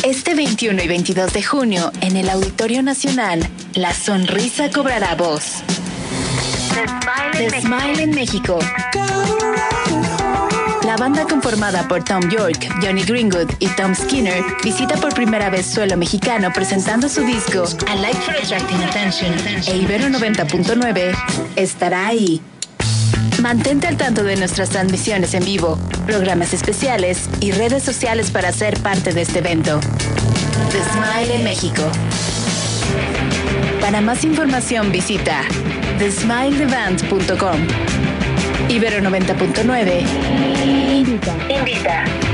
Este 21 y 22 de junio, en el Auditorio Nacional, La Sonrisa cobrará voz. The Smile en México. La banda conformada por Tom York, Johnny Greenwood y Tom Skinner visita por primera vez suelo mexicano presentando su disco A Light for Attracting Attention e Ibero 90.9 estará ahí. Mantente al tanto de nuestras transmisiones en vivo, programas especiales y redes sociales para ser parte de este evento. The Smile en México. Para más información visita thesmiletheband.com. Ibero 90.9 Invita.